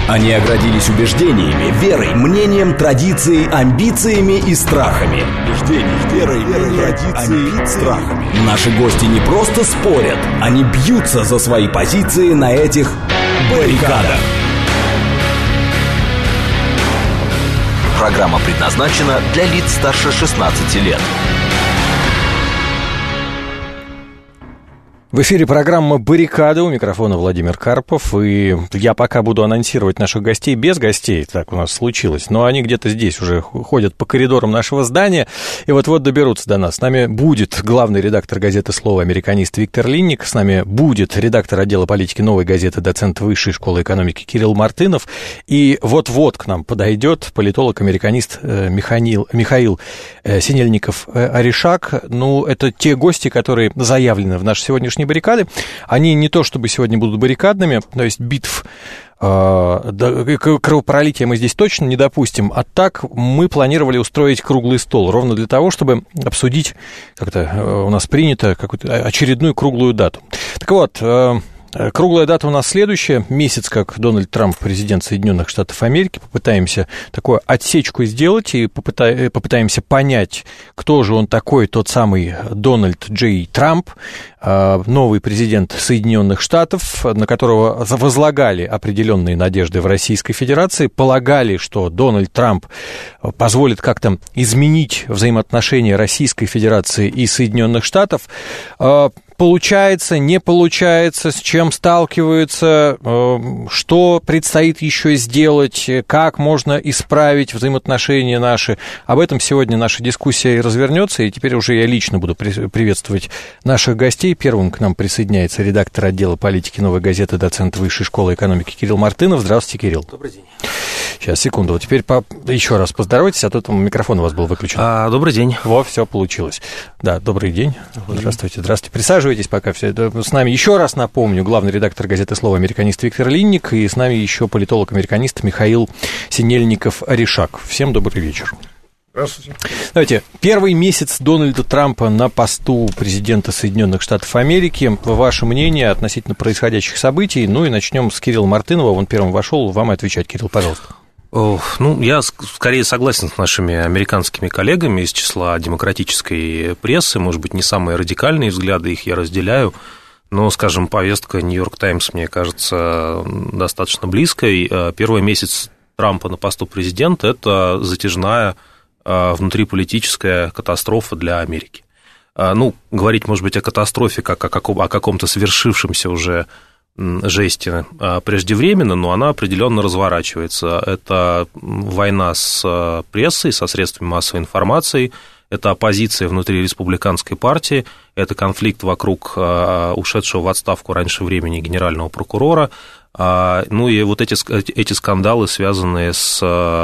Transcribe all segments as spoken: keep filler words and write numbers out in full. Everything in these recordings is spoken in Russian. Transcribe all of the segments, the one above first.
Они оградились убеждениями, верой, мнением, традицией, амбициями и страхами. Убеждениями, верой, верой, традицией, страхами. Наши гости не просто спорят, они бьются за свои позиции на этих баррикадах. Программа предназначена для лиц старше шестнадцати лет. В эфире программа «Баррикады», у микрофона Владимир Карпов, и я пока буду анонсировать наших гостей без гостей, так у нас случилось, но они где-то здесь уже ходят по коридорам нашего здания и вот-вот доберутся до нас. С нами будет главный редактор газеты «Слово», американист Виктор Линник, с нами будет редактор отдела политики «Новой газеты», доцент Высшей школы экономики Кирилл Мартынов, и вот-вот к нам подойдет политолог-американист Михаил, Михаил Синельников-Аришак. Ну, это те гости, которые заявлены в нашей сегодняшней баррикады. Они не то чтобы сегодня будут баррикадными, то есть битв, э, кровопролития мы здесь точно не допустим, а так мы планировали устроить круглый стол, ровно для того, чтобы обсудить, как-то э, у нас принято, какую-то очередную круглую дату. Так вот, э, круглая дата у нас следующая. Месяц, как Дональд Трамп, президент Соединенных Штатов Америки. Попытаемся такую отсечку сделать и попыта... попытаемся понять, кто же он такой, тот самый Дональд Джей Трамп, новый президент Соединенных Штатов, на которого возлагали определенные надежды в Российской Федерации, полагали, что Дональд Трамп позволит как-то изменить взаимоотношения Российской Федерации и Соединенных Штатов. Получается, не получается, с чем сталкиваются, что предстоит еще сделать, как можно исправить взаимоотношения наши. Об этом сегодня наша дискуссия и развернется, и теперь уже я лично буду приветствовать наших гостей. Первым к нам присоединяется редактор отдела политики «Новой газеты», доцент Высшей школы экономики Кирилл Мартынов. Здравствуйте, Кирилл. Добрый день. Сейчас, секунду. Вот теперь по... еще раз поздоровайтесь, а то там микрофон у вас был выключен. А, добрый день. Во, все получилось. Да, добрый день. Добрый здравствуйте, здравствуйте. Присаживайтесь пока. Все. С нами, еще раз напомню, главный редактор газеты «Слово», американист Виктор Линник, и с нами еще политолог-американист Михаил Синельников-Аришак. Всем добрый вечер. Здравствуйте. Давайте, первый месяц Дональда Трампа на посту президента Соединенных Штатов Америки. Ваше мнение относительно происходящих событий? Ну и начнем с Кирилла Мартынова. Он первым вошел, вам и отвечать. Кирилл, пожалуйста. Ох, ну, я скорее согласен с нашими американскими коллегами из числа демократической прессы. Может быть, не самые радикальные взгляды, их я разделяю. Но, скажем, повестка «Нью-Йорк Таймс», мне кажется, достаточно близкой. Первый месяц Трампа на посту президента – это затяжная внутриполитическая катастрофа для Америки. Ну, говорить, может быть, о катастрофе, как о, каком, о каком-то свершившемся уже жесте преждевременно, но она определенно разворачивается. Это война с прессой, со средствами массовой информации, это оппозиция внутри республиканской партии, это конфликт вокруг ушедшего в отставку раньше времени генерального прокурора. Ну и вот эти, эти скандалы, связанные с,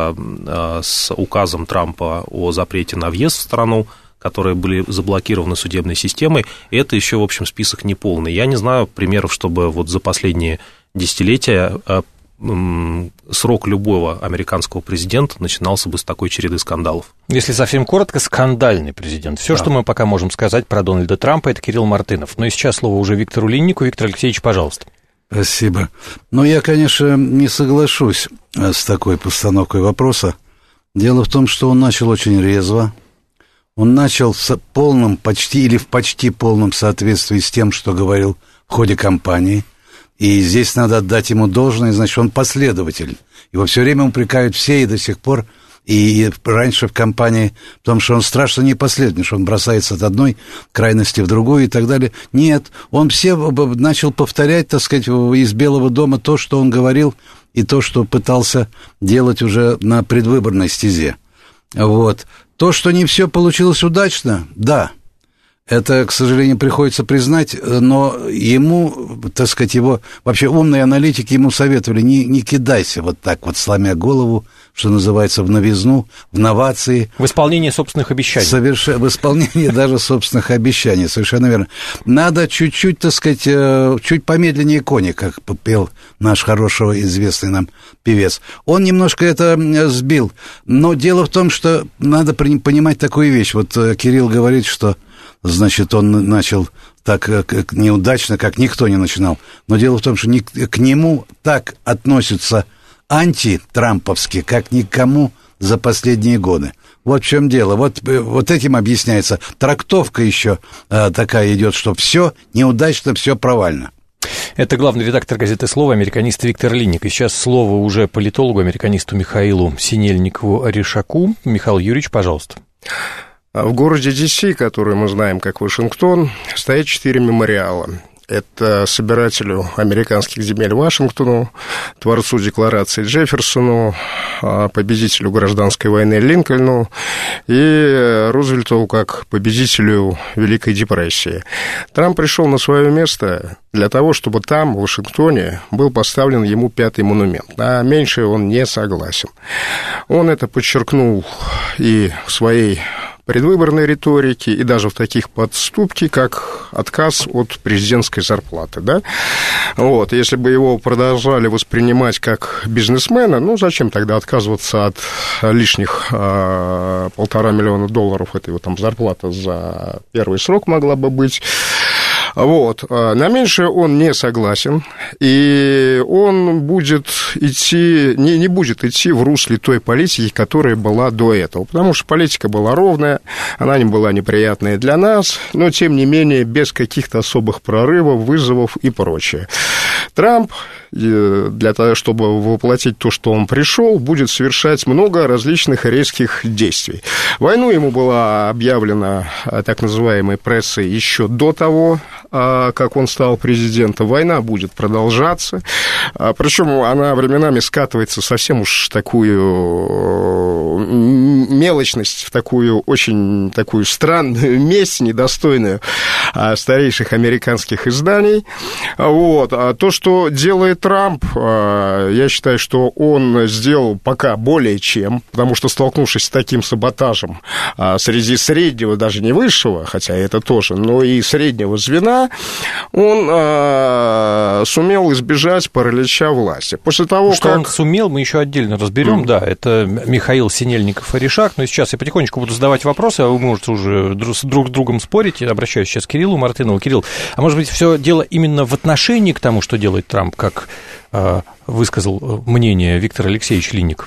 с указом Трампа о запрете на въезд в страну, которые были заблокированы судебной системой, и это еще, в общем, список неполный. Я не знаю примеров, чтобы вот за последние десятилетия срок любого американского президента начинался бы с такой череды скандалов. Если совсем коротко, скандальный президент. Все, да. Что мы пока можем сказать про Дональда Трампа, это Кирилл Мартынов. Ну и сейчас слово уже Виктору Линнику. Виктор Алексеевич, пожалуйста. Спасибо. Но я, конечно, не соглашусь с такой постановкой вопроса. Дело в том, что он начал очень резво. Он начал в полном, почти или в почти полном соответствии с тем, что говорил в ходе кампании. И здесь надо отдать ему должное, значит, он последователь. Его все время упрекают все и до сих пор, и раньше в кампании, в том, что он страшно непоследовательный, что он бросается от одной крайности в другую и так далее. Нет, он все начал повторять, так сказать, из Белого дома то, что он говорил, и то, что пытался делать уже на предвыборной стезе. Вот. То, что не все получилось удачно, да, это, к сожалению, приходится признать, но ему, так сказать, его, вообще умные аналитики ему советовали, не, не кидайся вот так вот, сломя голову, что называется, в новизну, в новации. В исполнении собственных обещаний. Соверш... В исполнении даже собственных обещаний, совершенно верно. Надо чуть-чуть, так сказать, чуть помедленнее кони, как пел наш хороший, известный нам певец. Он немножко это сбил, но дело в том, что надо понимать такую вещь. Вот Кирилл говорит, что, значит, он начал так неудачно, как никто не начинал. Но дело в том, что к нему так относятся антитрамповски, как никому за последние годы. Вот в чем дело. Вот, вот этим объясняется. Трактовка еще э, такая идет, что все неудачно, все провально. Это главный редактор газеты «Слово», американист Виктор Линник. И сейчас слово уже политологу, американисту Михаилу Синельникову-Орешаку. Михаил Юрьевич, пожалуйста. В городе Ди Си, который мы знаем как Вашингтон, стоят четыре мемориала. Это собирателю американских земель Вашингтону, творцу Декларации Джефферсону, победителю гражданской войны Линкольну и Рузвельту как победителю Великой депрессии. Трамп пришел на свое место для того, чтобы там, в Вашингтоне, был поставлен ему пятый монумент. А меньше он не согласен. Он это подчеркнул и в своей предвыборной риторики, и даже в таких подступке, как отказ от президентской зарплаты, да? Вот, если бы его продолжали воспринимать как бизнесмена, ну, зачем тогда отказываться от лишних а, полтора миллиона долларов, это его там зарплата за первый срок могла бы быть. Вот. На меньшее он не согласен, и он будет идти, не, не будет идти в русле той политики, которая была до этого, потому что политика была ровная, она не была неприятная для нас, но, тем не менее, без каких-то особых прорывов, вызовов и прочее. Трамп, для того, чтобы воплотить то, что он пришел, будет совершать много различных резких действий. Войну ему была объявлена так называемой прессой еще до того, как он стал президентом. Война будет продолжаться, причем она временами скатывается совсем уж такую мелочность, в такую очень такую странную месть, недостойную старейших американских изданий. Вот. А то, что делает Трамп, я считаю, что он сделал пока более чем, потому что, столкнувшись с таким саботажем среди среднего, даже не высшего, хотя это тоже, но и среднего звена, он сумел избежать паралича власти. После того, что как... он сумел, мы еще отдельно разберем, mm. да, это Михаил Синельников-Орешак, но сейчас я потихонечку буду задавать вопросы, а вы можете уже друг с другом спорить, я обращаюсь сейчас к Кириллу Мартынову. Кирилл, а может быть, все дело именно в отношении к тому, что делает Трамп, как э, высказал мнение Виктор Алексеевич Линник?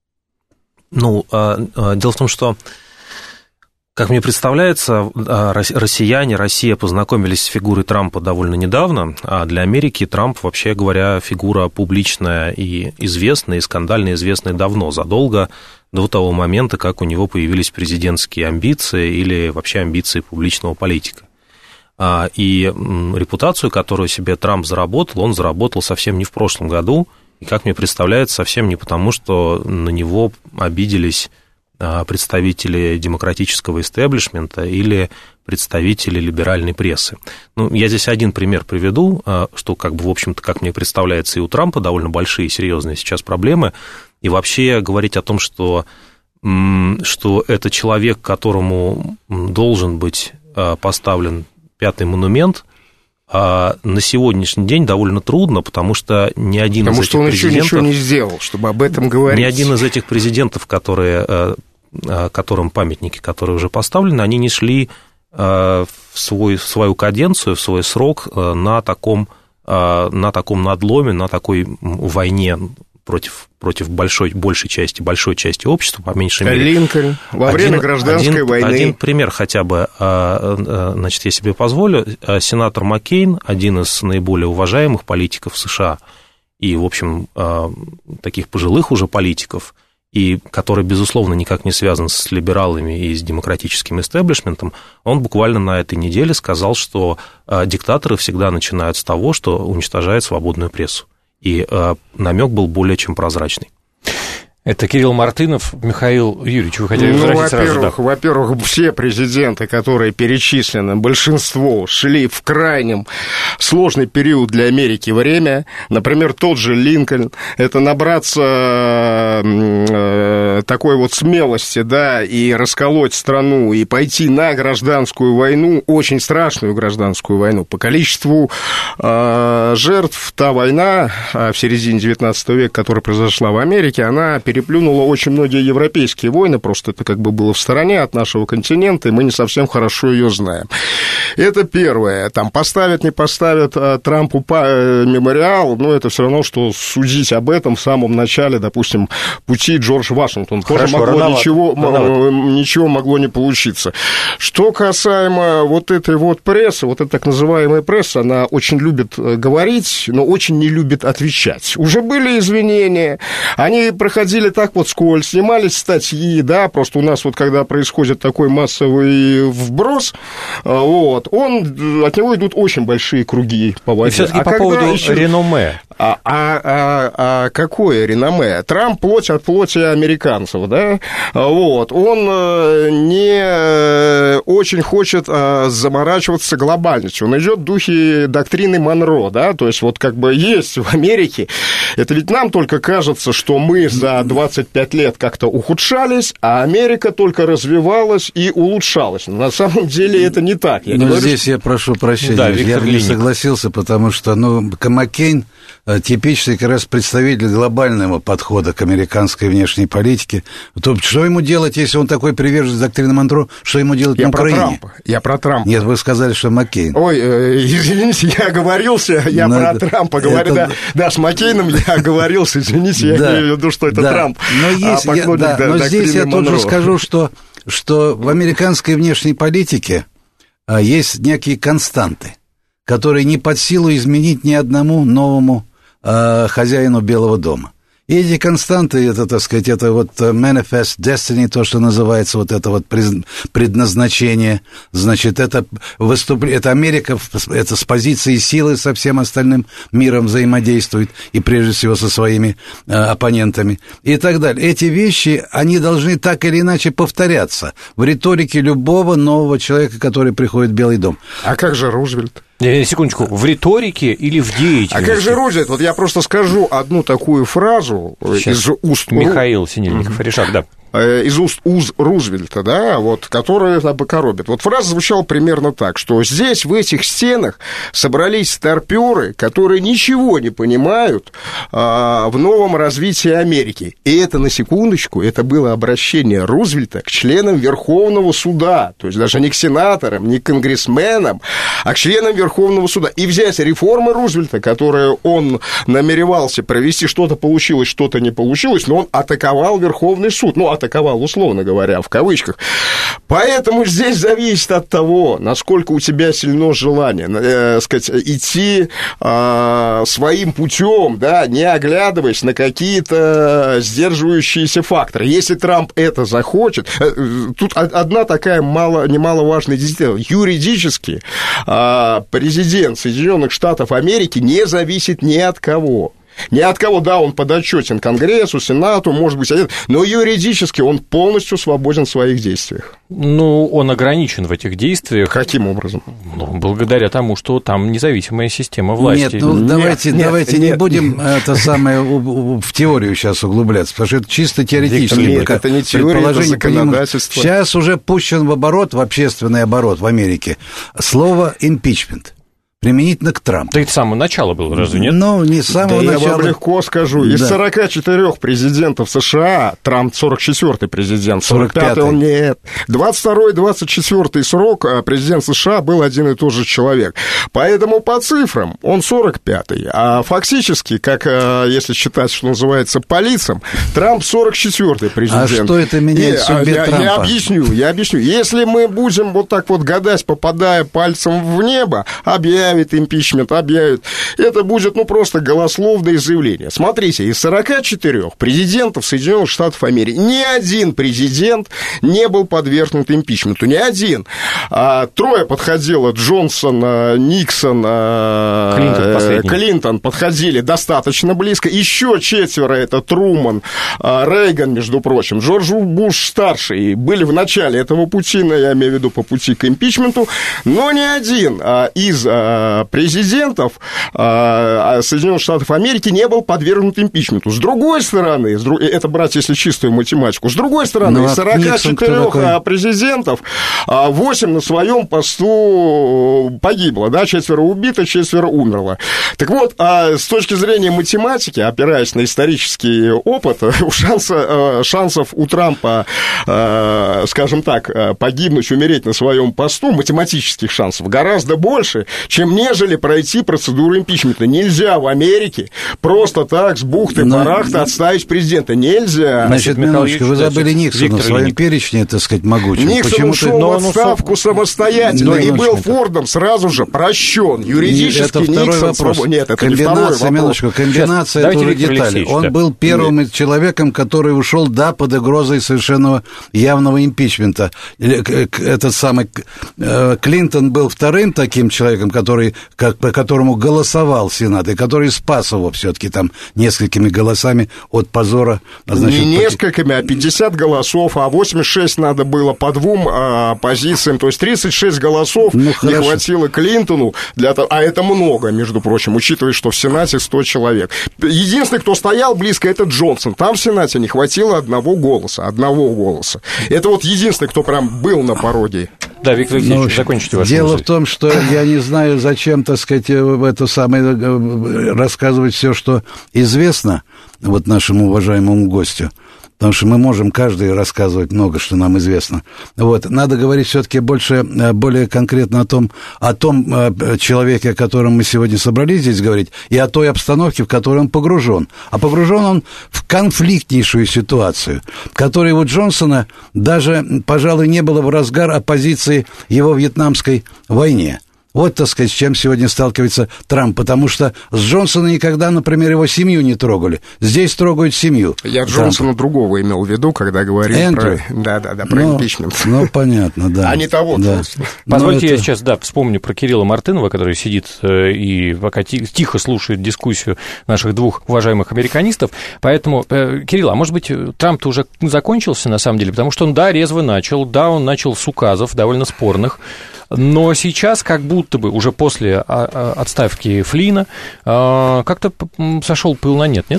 Ну, э, э, дело в том, что, как мне представляется, э, россияне, Россия познакомились с фигурой Трампа довольно недавно, а для Америки Трамп, вообще говоря, фигура публичная и известная, и скандально известная давно, задолго до того момента, как у него появились президентские амбиции или вообще амбиции публичного политика. И репутацию, которую себе Трамп заработал, он заработал совсем не в прошлом году, и, как мне представляется, совсем не потому, что на него обиделись представители демократического истеблишмента или представители либеральной прессы. Ну, я здесь один пример приведу, что, как бы, в общем-то, как мне представляется, и у Трампа довольно большие, серьезные сейчас проблемы, и вообще говорить о том, что, что это человек, которому должен быть поставлен пятый монумент, а на сегодняшний день довольно трудно, потому что ни один потому из этих президентов... Потому что он еще ничего не сделал, чтобы об этом говорить. Ни один из этих президентов, которые, которым памятники, которые уже поставлены, они не шли в, свой, в свою каденцию, в свой срок на таком, на таком надломе, на такой войне против, против большой, большей части, большой части общества, по меньшей мере. Линкольн во один, время гражданской один, войны. Один пример хотя бы, значит, я себе позволю. Сенатор Маккейн, один из наиболее уважаемых политиков США, и, в общем, таких пожилых уже политиков, и который, безусловно, никак не связан с либералами и с демократическим истеблишментом, он буквально на этой неделе сказал, что диктаторы всегда начинают с того, что уничтожают свободную прессу. И э, намек был более чем прозрачный. Это Кирилл Мартынов. Михаил Юрьевич, вы хотели ну, возразить сразу? Во-первых, да. во-первых, все президенты, которые перечислены, большинство шли в крайнем сложный период для Америки время. Например, тот же Линкольн. Это набраться э, такой вот смелости, да, и расколоть страну, и пойти на гражданскую войну, очень страшную гражданскую войну. По количеству э, жертв та война в середине девятнадцатого века, которая произошла в Америке, она перед переплюнула очень многие европейские войны, просто это как бы было в стороне от нашего континента, и мы не совсем хорошо ее знаем. Это первое. Там поставят, не поставят Трампу мемориал, но это все равно, что судить об этом в самом начале, допустим, пути Джордж Вашингтон. Тоже могло ничего, ничего могло не получиться. Что касаемо вот этой вот прессы, вот эта так называемая пресса, она очень любит говорить, но очень не любит отвечать. Уже были извинения, они проходили так вот вскользь, снимались статьи, да, просто у нас вот когда происходит такой массовый вброс, вот, он, от него идут очень большие круги по воде. И все-таки а по поводу еще... реноме. А, а, а, а какое реноме? Трамп плоть от плоти американцев, да, вот, он не очень хочет заморачиваться глобальностью, он идет в духе доктрины Монро, да, то есть вот как бы есть в Америке, это ведь нам только кажется, что мы за двадцать пять лет как-то ухудшались, а Америка только развивалась и улучшалась. Но на самом деле это не так. Я Но не говорю, здесь что... я прошу прощения, да, я бы не согласился, потому что, ну, Маккейн типичный как раз представитель глобального подхода к американской внешней политике. То что ему делать, если он такой приверженец доктрины Монро, что ему делать я на Украине? Про Трампа. Я про Трампа. Нет, вы сказали, что Маккейн. Ой, э, извините, я оговорился, я Но про это, Трампа говорю, это... да, да, с Маккейном я оговорился, извините, я да, имею в виду, что это да. Трамп. Но, есть, а я, да, но здесь я Монро. Тоже скажу, что, что в американской внешней политике а, есть некие константы, которые не под силу изменить ни одному новому а, хозяину Белого дома. И эти константы, это, так сказать, это вот manifest destiny, то, что называется, вот это вот предназначение, значит, это выступление, это Америка, это с позиции силы со всем остальным миром взаимодействует, и прежде всего со своими э, оппонентами, и так далее. Эти вещи, они должны так или иначе повторяться в риторике любого нового человека, который приходит в Белый дом. А как же Рузвельт? Секундочку, в риторике или в деятельности? А как же Рузвельт? Вот я просто скажу одну такую фразу Сейчас. из уст... Михаил Синельников, Решак, да. Из уст уз Рузвельта, да, вот, который коробит. Вот фраза звучала примерно так, что здесь, в этих стенах, собрались старпёры, которые ничего не понимают а, в новом развитии Америки. И это, на секундочку, это было обращение Рузвельта к членам Верховного суда, то есть даже не к сенаторам, не к конгрессменам, а к членам Верховного суда. И взять реформы Рузвельта, которые он намеревался провести, что-то получилось, что-то не получилось, но он атаковал Верховный суд, ну, атаковал, условно говоря, в кавычках. Поэтому здесь зависит от того, насколько у тебя сильно желание, э, сказать, идти э, своим путем, да, не оглядываясь на какие-то сдерживающиеся факторы. Если Трамп это захочет, э, тут одна такая мало, немаловажная деталь. Юридически э, президент Соединенных Штатов Америки не зависит ни от кого. Ни от кого, да, он подотчетен Конгрессу, Сенату, может быть, один, но юридически он полностью свободен в своих действиях. Ну, он ограничен в этих действиях. Каким образом? Ну, благодаря тому, что там независимая система власти. Нет, ну, нет, давайте, нет, давайте нет, не будем нет. это самое в теорию сейчас углубляться, потому что это чисто теоретически. Нет, это не теория, это законодательство. Сейчас уже пущен в оборот, в общественный оборот в Америке слово «импичмент». Применительно к Трампу. Да это с самого начала было, разве нет? Ну, не с самого да начала. Я вам легко скажу. Из да. сорока четырёх президентов США Трамп сорок четвёртый президент, сорок пятый он нет. двадцать второй двадцать четвёртый срок президент США был один и тот же человек. Поэтому по цифрам он сорок пятый. А фактически, как если считать, что называется, по лицам, Трамп сорок четвёртый президент. А что это меняет в судьбе я, Трампа? Я объясню, я объясню. Если мы будем вот так вот гадать, попадая пальцем в небо, объявим импичмент, объявит. Это будет, ну, просто голословное заявление. Смотрите, из сорока четырёх президентов Соединенных Штатов Америки ни один президент не был подвергнут импичменту. Ни один. А, трое подходило. Джонсон, Никсон, Клинтон, Клинтон подходили достаточно близко. Еще четверо, это Труман, Рейган, между прочим, Джордж Буш-старший, были в начале этого пути, я имею в виду по пути к импичменту, но ни один из президентов Соединенных Штатов Америки не был подвергнут импичменту. С другой стороны, это брать, если чистую математику, с другой стороны, из сорока четырёх президентов восемь на своем посту погибло, да, четверо убито, четверо умерло. Так вот, с точки зрения математики, опираясь на исторический опыт, у шанса, шансов у Трампа, скажем так, погибнуть, умереть на своем посту, математических шансов гораздо больше, чем нежели пройти процедуру импичмента. Нельзя в Америке просто так с бухты-барахты отставить президента. Нельзя. Значит, минуточку, вы забыли Никсона в своем перечне, так сказать, могучим. Никсон ушел в отставку самостоятельно и был Фордом сразу же прощен. Юридически Никсон... Своб... Нет, это не второй вопрос. Минуточку, комбинация, это уже детали. Он да. был первым Нет. человеком, который ушел, да, под угрозой совершенно явного импичмента. Этот самый Клинтон был вторым таким человеком, который, как, по которому голосовал Сенат, и который спас его все-таки там несколькими голосами от позора. А значит, не несколькими, а пятьдесят голосов, а восемьдесят шесть надо было по двум а, позициям, то есть тридцать шесть голосов ну, не хватило Клинтону, для того, а это много, между прочим, учитывая, что в Сенате сто человек. Единственный, кто стоял близко, это Джонсон. Там в Сенате не хватило одного голоса, одного голоса. Это вот единственный, кто прям был на пародии. Да, Виктор Алексеевич, ну, закончите вашу Дело мысль. в том, что я не знаю, зачем, так сказать, в это самое рассказывать все, что известно вот нашему уважаемому гостю. Потому что мы можем каждый рассказывать много, что нам известно. Вот. Надо говорить все-таки больше, более конкретно о том, о том человеке, о котором мы сегодня собрались здесь говорить, и о той обстановке, в которой он погружен. А погружен он в конфликтнейшую ситуацию, которой у Джонсона даже, пожалуй, не было в разгар оппозиции его вьетнамской войне. Вот, так сказать, с чем сегодня сталкивается Трамп, потому что с Джонсона никогда, например, его семью не трогали. Здесь трогают семью. Я Джонсона Трампа. Другого имел в виду, когда говорил Эндрю. про, да, да, да, про ну, импичмент. Ну, понятно, да. А не того. Да. Позвольте, это... я сейчас, да, вспомню про Кирилла Мартынова, который сидит и пока тихо слушает дискуссию наших двух уважаемых американистов. Поэтому, Кирилл, а может быть, Трамп-то уже закончился, на самом деле? Потому что он, да, резво начал, да, он начал с указов довольно спорных, но сейчас как будто бы уже после отставки Флина как-то сошел пыл на нет, нет?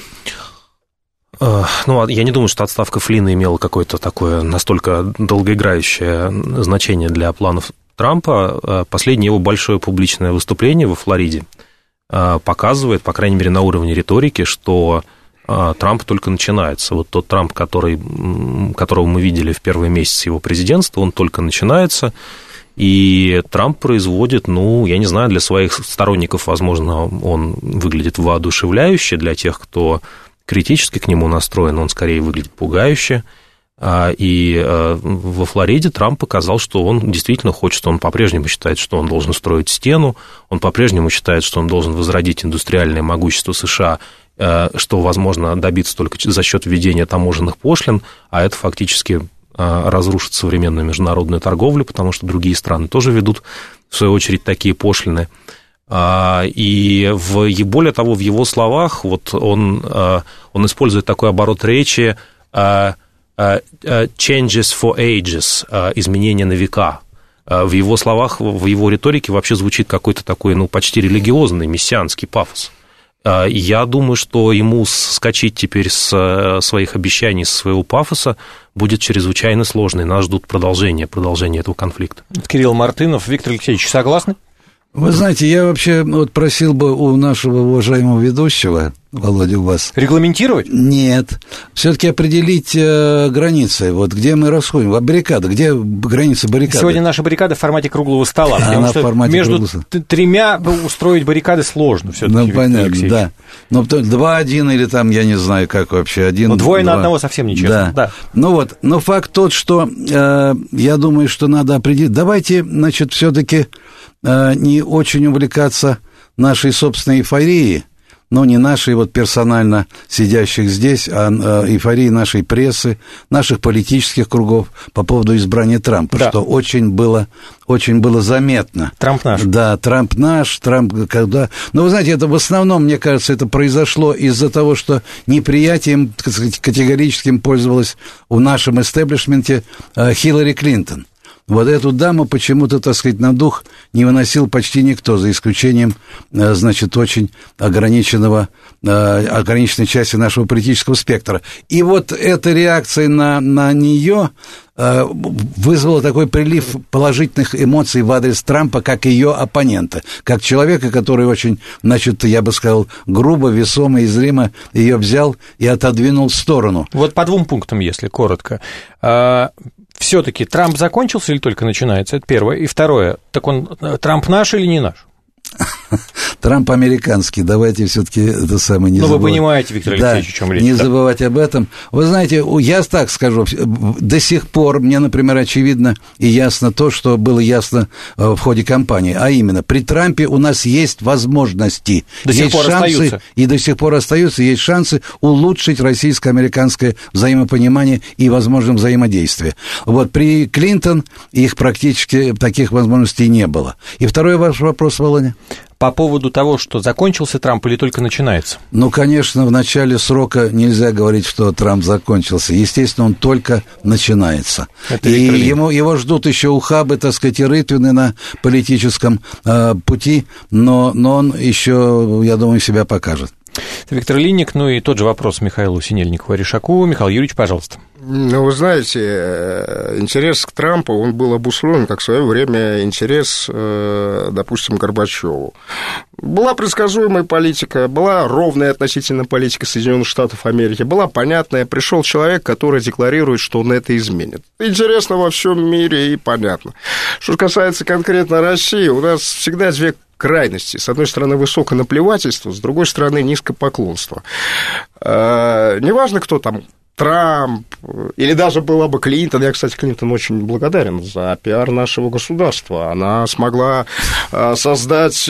Ну, я не думаю, что отставка Флина имела какое-то такое настолько долгоиграющее значение для планов Трампа. Последнее его большое публичное выступление во Флориде показывает, по крайней мере, на уровне риторики, что Трамп только начинается. Вот тот Трамп, который, которого мы видели в первый месяц его президентства, он только начинается. И Трамп производит, ну, я не знаю, для своих сторонников, возможно, он выглядит воодушевляюще, для тех, кто критически к нему настроен, он скорее выглядит пугающе. И во Флориде Трамп показал, что он действительно хочет, он по-прежнему считает, что он должен строить стену, он по-прежнему считает, что он должен возродить индустриальное могущество США, что возможно добиться только за счет введения таможенных пошлин, а это фактически разрушит современную международную торговлю, потому что другие страны тоже ведут, в свою очередь, такие пошлины. И в, более того, в его словах вот он, он использует такой оборот речи changes for ages, изменения на века. В его словах, в его риторике вообще звучит какой-то такой, ну, почти религиозный, мессианский пафос. Я думаю, что ему скачать теперь с своих обещаний, с своего пафоса будет чрезвычайно сложно, и нас ждут продолжения, продолжения этого конфликта. Кирилл Мартынов, Виктор Алексеевич, согласны? Вы знаете, я вообще вот просил бы у нашего уважаемого ведущего, Володя, у вас... Регламентировать? Нет. Все-таки определить э, границы. Вот где мы расходим. А баррикада? Где граница баррикады? Сегодня наша баррикада в формате круглого стола. Она в формате между круглого стола. Тремя устроить баррикады сложно все-таки. Ну, понятно, да. Ну, два-один или там, я не знаю, как вообще, один... Ну, двое два. На одного совсем нечестно. Да. да. Ну вот, но факт тот, что э, я думаю, что надо определить... Давайте, значит, все-таки э, не очень увлекаться нашей собственной эйфорией, но не нашей вот персонально сидящих здесь, а эйфории нашей прессы, наших политических кругов по поводу избрания Трампа, да. Что очень было, очень было заметно. Трамп наш. Да, Трамп наш, Трамп когда... Но вы знаете, это в основном, мне кажется, это произошло из-за того, что неприятием, так сказать, категорическим пользовалась в нашем истеблишменте Хиллари Клинтон. Вот эту даму почему-то, так сказать, на дух не выносил почти никто, за исключением, значит, очень ограниченного, ограниченной части нашего политического спектра. И вот эта реакция на, на нее вызвало такой прилив положительных эмоций в адрес Трампа, как ее оппонента, как человека, который очень, значит, я бы сказал, грубо, весомо и зримо ее взял и отодвинул в сторону. Вот по двум пунктам, если коротко. Все-таки Трамп закончился или только начинается? Это первое. И второе, так он, Трамп наш или не наш? Трамп американский, давайте все-таки это самое не ну, забывать. Ну, вы понимаете, Виктор Алексеевич, да, о чем речь. Не да? забывать об этом. Вы знаете, я так скажу, до сих пор мне, например, очевидно и ясно то, что было ясно в ходе кампании, а именно, при Трампе у нас есть возможности, до есть сих пор шансы, остаются. И до сих пор остаются, есть шансы улучшить российско-американское взаимопонимание и, возможно, взаимодействие. Вот при Клинтон их практически таких возможностей не было. И второй ваш вопрос, Володя? По поводу того, что закончился Трамп или только начинается? Ну, конечно, в начале срока нельзя говорить, что Трамп закончился. Естественно, он только начинается. Это и ему, его ждут еще ухабы, так сказать, и рытвины на политическом э, пути, но, но он еще, я думаю, себя покажет. Это Виктор Линник, ну и тот же вопрос Михаилу Синельникову-Решаку. Михаил Юрьевич, пожалуйста. Ну, вы знаете, интерес к Трампу, он был обусловлен, как в свое время интерес, допустим, к Горбачеву. Была предсказуемая политика, была ровная относительно политика Соединенных Штатов Америки, была понятная. Пришел человек, который декларирует, что он это изменит. Интересно во всем мире и понятно. Что касается конкретно России, у нас всегда две крайности. С одной стороны, высокое наплевательство, с другой стороны, низкопоклонство. Неважно, кто там, Трамп, или даже была бы Клинтон. Я, кстати, Клинтон очень благодарен за пиар нашего государства. Она смогла создать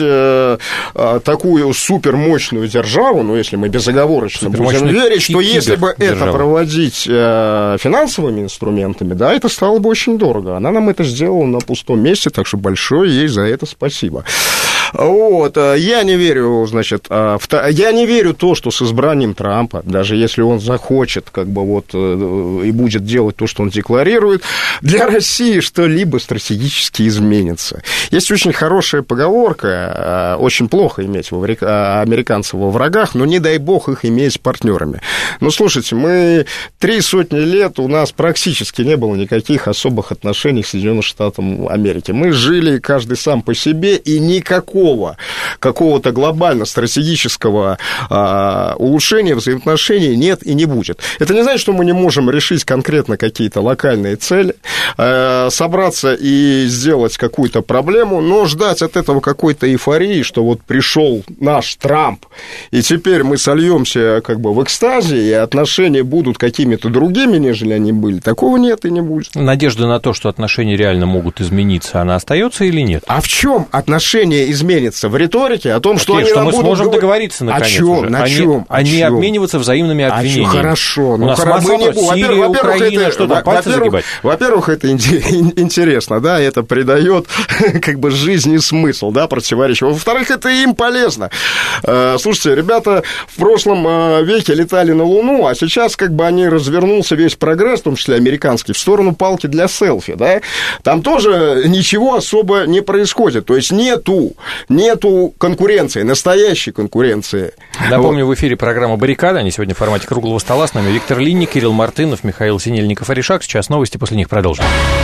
такую супермощную державу, ну, если мы безоговорочно будем верить, что если бы это проводить финансовыми инструментами, да, это стало бы очень дорого. Она нам это сделала на пустом месте, так что большое ей за это спасибо. Вот, я не верю, значит, в... я не верю в то, что с избранием Трампа, даже если он захочет, как бы, вот, и будет делать то, что он декларирует, для России что-либо стратегически изменится. Есть очень хорошая поговорка, очень плохо иметь американцев во врагах, но не дай бог их иметь партнерами. Ну, слушайте, мы три сотни лет, у нас практически не было никаких особых отношений с Соединенными Штатами Америки. Мы жили каждый сам по себе, и никакого какого-то глобально стратегического а, улучшения взаимоотношений нет и не будет. Это не значит, что мы не можем решить конкретно какие-то локальные цели, а, собраться и сделать какую-то проблему, но ждать от этого какой-то эйфории, что вот пришел наш Трамп, и теперь мы сольемся как бы в экстазе, и отношения будут какими-то другими, нежели они были, такого нет и не будет. Надежда на то, что отношения реально могут измениться, она остается или нет? А в чем отношения изменятся? Изменится в риторике о том, что, Нет, они что нам мы будут сможем говорить... договориться наконец. О чем? На чем? А не обмениваться взаимными обвинениями. А что, хорошо. У ну, нас хоро... масса, не... Сирия, Украина, это... что там, пальцы загибать? Во-первых, это интересно, да, это придает как бы жизни смысл, да, противоречие. Во-вторых, это им полезно. Слушайте, ребята в прошлом веке летали на Луну, а сейчас как бы они развернулся весь прогресс, в том числе американский, в сторону палки для селфи, да. Там тоже ничего особо не происходит, то есть нету Нету конкуренции, настоящей конкуренции. Напомню, вот. В эфире программа «Баррикады». Они сегодня в формате круглого стола. С нами Виктор Линник, Кирилл Мартынов, Михаил Синельников-Решак. Сейчас новости, после них продолжим.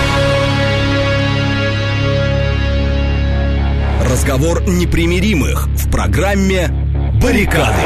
Разговор непримиримых в программе «Баррикады».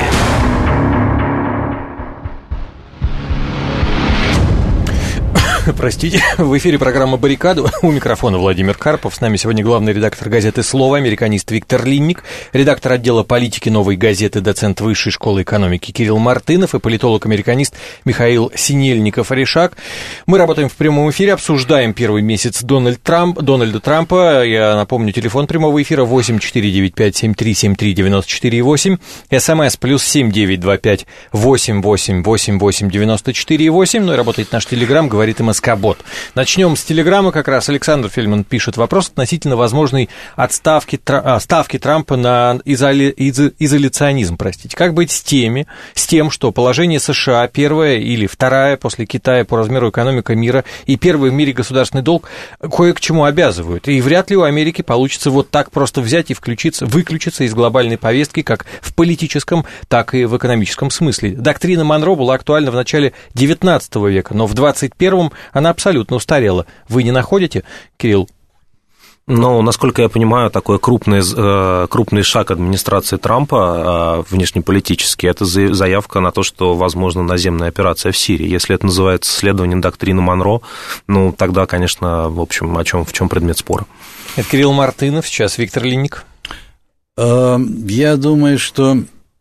Простите, в эфире программа «Баррикады». У микрофона Владимир Карпов. С нами сегодня главный редактор газеты «Слово», американист Виктор Линник, редактор отдела политики «Новой газеты», доцент Высшей школы экономики Кирилл Мартынов и политолог-американист Михаил Синельников-Решак. Мы работаем в прямом эфире, обсуждаем первый месяц Дональд Трамп, Дональда Трампа. Я напомню, телефон прямого эфира восемь четыре девять пять семь три семь три девять четыре восемь, СМС плюс семь девять два пять восемь восемь восемь восемь девяносто четыре восемь. Ну и работает наш телеграм, говорит им Москобот. Начнем с телеграммы как раз. Александр Фельдман пишет вопрос относительно возможной отставки а, ставки Трампа на изоли, из, изоляционизм, простите. Как быть с теми, с тем, что положение США, первая или вторая после Китая по размеру экономика мира и первый в мире государственный долг кое к чему обязывают. И вряд ли у Америки получится вот так просто взять и включиться, выключиться из глобальной повестки как в политическом, так и в экономическом смысле. Доктрина Монро была актуальна в начале девятнадцатого века, но в двадцать первом она абсолютно устарела. Вы не находите, Кирилл? Ну, насколько я понимаю, такой крупный, крупный шаг администрации Трампа внешнеполитический – это заявка на то, что возможна наземная операция в Сирии. Если это называется следованием доктрины Монро, ну, тогда, конечно, в общем, о чем, в чем предмет спора. Это Кирилл Мартынов, сейчас Виктор Линник. Я думаю, что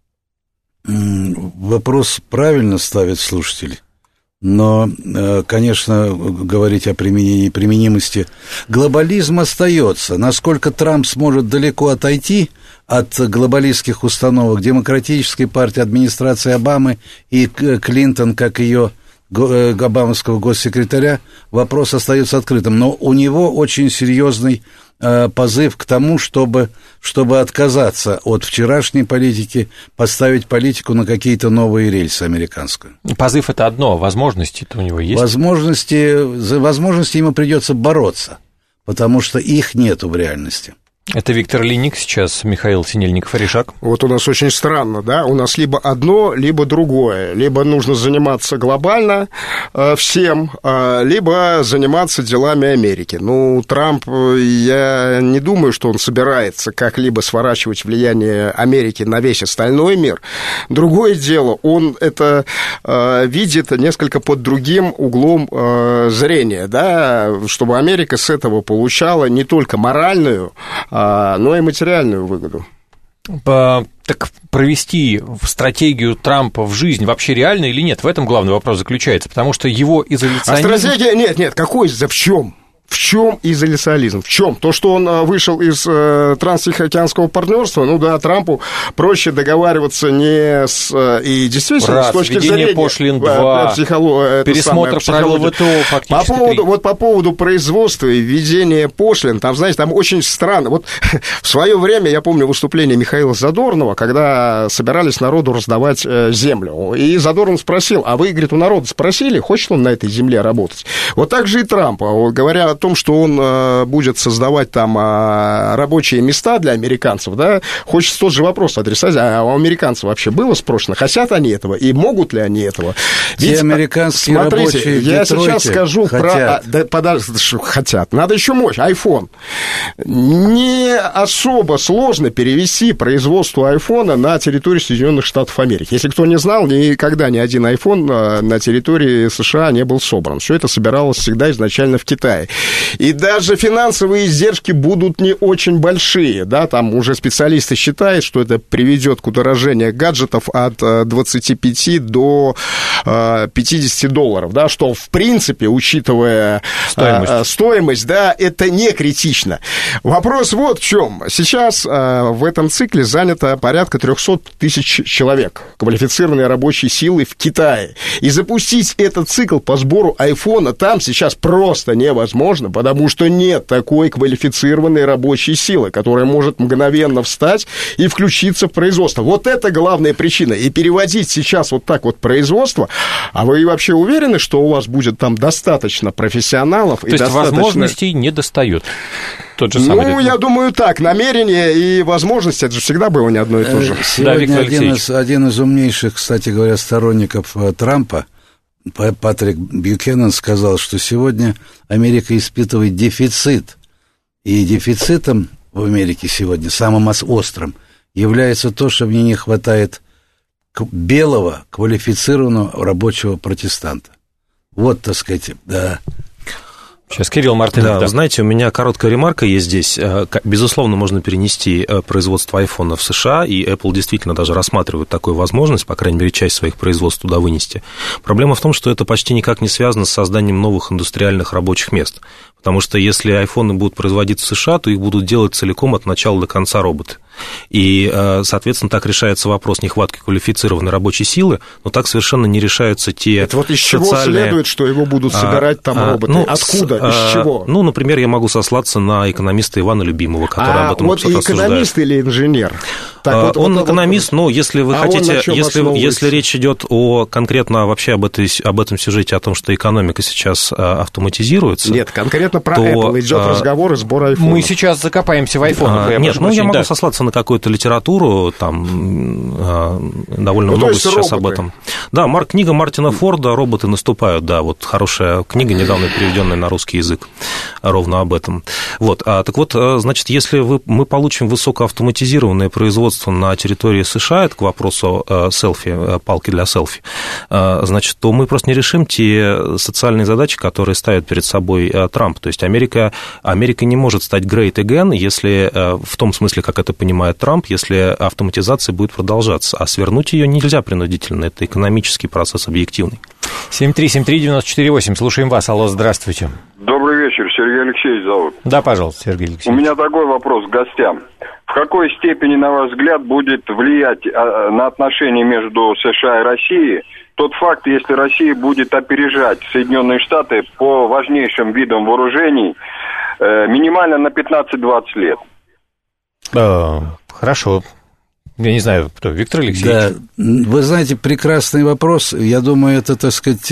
вопрос правильно ставит слушатели. Но, конечно, говорить о применении применимости глобализм остается. Насколько Трамп сможет далеко отойти от глобалистских установок демократической партии, администрации Обамы и Клинтон, как ее обамовского госсекретаря, вопрос остается открытым. Но у него очень серьезный позыв к тому, чтобы, чтобы отказаться от вчерашней политики, поставить политику на какие-то новые рельсы американскую. Позыв – это одно, возможности-то у него есть? Возможности, за возможности ему придется бороться, потому что их нету в реальности. Это Виктор Линник, сейчас Михаил Синельников-Оришак. Вот у нас очень странно, да, у нас либо одно, либо другое. Либо нужно заниматься глобально э, всем, э, либо заниматься делами Америки. Ну, Трамп, я не думаю, что он собирается как-либо сворачивать влияние Америки на весь остальной мир. Другое дело, он это э, видит несколько под другим углом э, зрения, да, чтобы Америка с этого получала не только моральную, но и материальную выгоду. По, так провести стратегию Трампа в жизнь вообще реально или нет? В этом главный вопрос заключается, потому что его изоляционизм... А стратегия... Нет, нет, какой? За в чем? В чем изоляционизм? В чем? То, что он вышел из э, Транстихоокеанского партнерства, ну да, Трампу проще договариваться не с... И действительно, Раз, с точки зрения... пошлин два, психоло... пересмотр правил ВТО фактически по поводу, три. Вот по поводу производства и введения пошлин, там, знаете, там очень странно. Вот в свое время, я помню выступление Михаила Задорнова, когда собирались народу раздавать землю. И Задорнов спросил, а вы, говорит, у народа спросили, хочет он на этой земле работать? Вот так же и Трамп, говоря о том, что он будет создавать там рабочие места для американцев, да, хочется тот же вопрос адресовать, а у американцев вообще было спрошено, хотят они этого и могут ли они этого? Те Ведь, американские смотрите, рабочие в я Детройте сейчас скажу хотят. про... Да, подожди, хотят. Надо еще мощь, iPhone. Не особо сложно перевести производство айфона на территорию Соединенных Штатов Америки. Если кто не знал, никогда ни один iPhone на территории США не был собран. Все это собиралось всегда изначально в Китае. И даже финансовые издержки будут не очень большие, да, там уже специалисты считают, что это приведет к удорожанию гаджетов от двадцати пяти до пятидесяти долларов, да, что, в принципе, учитывая стоимость, стоимость, да, это не критично. Вопрос вот в чем. Сейчас в этом цикле занято порядка трехсот тысяч человек квалифицированной рабочей силы в Китае. И запустить этот цикл по сбору айфона там сейчас просто невозможно, потому что нет такой квалифицированной рабочей силы, которая может мгновенно встать и включиться в производство. Вот это главная причина. И переводить сейчас вот так вот производство, а вы вообще уверены, что у вас будет там достаточно профессионалов? То и есть достаточно... возможностей не достает? Тот же самый ну, я думаю, так, намерение и возможности, это же всегда было не одно и то же. Сегодня да, один, из, один из умнейших, кстати говоря, сторонников Трампа, Патрик Бьюкенен, сказал, что сегодня Америка испытывает дефицит. И дефицитом в Америке сегодня, самым острым, является то, что в ней не хватает белого, квалифицированного рабочего протестанта. Вот, так сказать, да... Сейчас Кирилл Мартынов. Да, да. Вы знаете, у меня короткая ремарка есть здесь. Безусловно, можно перенести производство айфона в США, и Apple действительно даже рассматривает такую возможность, по крайней мере, часть своих производств туда вынести. Проблема в том, что это почти никак не связано с созданием новых индустриальных рабочих мест. Потому что если айфоны будут производиться в США, то их будут делать целиком от начала до конца роботы. И, соответственно, так решается вопрос нехватки квалифицированной рабочей силы, но так совершенно не решаются те Это вот из социальные... чего следует, что его будут собирать там а, роботы? Ну, Откуда? С, из чего? Ну, например, я могу сослаться на экономиста Ивана Любимова, который а об этом вот что-то экономист осуждает. или инженер? Так, а, вот, он вот, экономист, вот, но если вы а хотите, если, если речь идет о конкретно вообще об, этой, об этом сюжете, о том, что экономика сейчас автоматизируется... Нет, конкретно про то, Apple идет а, разговор и сбор айфонов. Мы сейчас закопаемся в айфонах. А, нет, ну я могу да. сослаться на какую-то литературу, там а, довольно ну, много сейчас роботы. об этом. Да, Марк, книга Мартина Форда «Роботы наступают», да, вот хорошая книга, недавно переведенная на русский язык, ровно об этом. Вот, а, так вот, значит, если вы, мы получим высокоавтоматизированное производство на территории США, это к вопросу а, селфи, палки для селфи, а, значит, то мы просто не решим те социальные задачи, которые ставит перед собой а, Трамп. То есть Америка, Америка не может стать great again, если, а, в том смысле, как это понимает Трамп, если автоматизация будет продолжаться, а свернуть ее нельзя принудительно, это экономический процесс объективный. семь три семь три девять четыре восемь, слушаем вас, алло, здравствуйте. Добрый вечер, Сергей Алексеевич зовут. Да, пожалуйста, Сергей Алексеевич. У меня такой вопрос к гостям. В какой степени, на ваш взгляд, будет влиять на отношения между США и Россией тот факт, если Россия будет опережать Соединенные Штаты по важнейшим видам вооружений минимально на пятнадцать-двадцать лет? А, хорошо. Я не знаю, кто, Виктор Алексеевич? Да, вы знаете, прекрасный вопрос. Я думаю, это, так сказать,